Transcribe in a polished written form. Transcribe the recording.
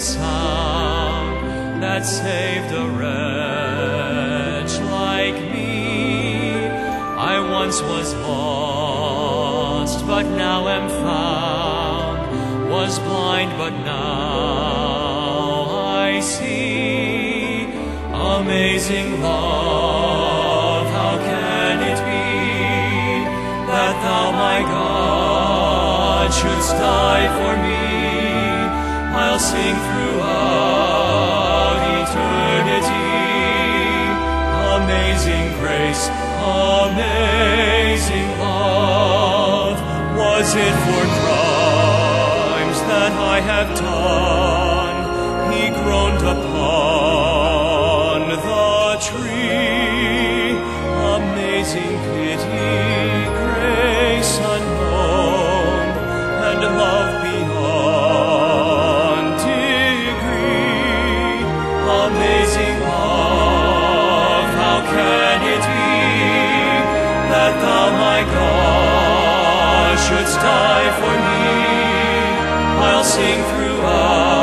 sound that saved a wretch like me. I once was lost, but now am found, was blind, but now I see. Amazing love, how can it be that thou, my God, shouldst die for me? I'll sing throughout eternity. Amazing grace, amazing love. Was it for crimes that I have done He groaned upon the tree? Amazing pity, grace unknown, and love beyond degree. Amazing love, how can it be that thou, my God, shouldst die for me? I'll sing throughout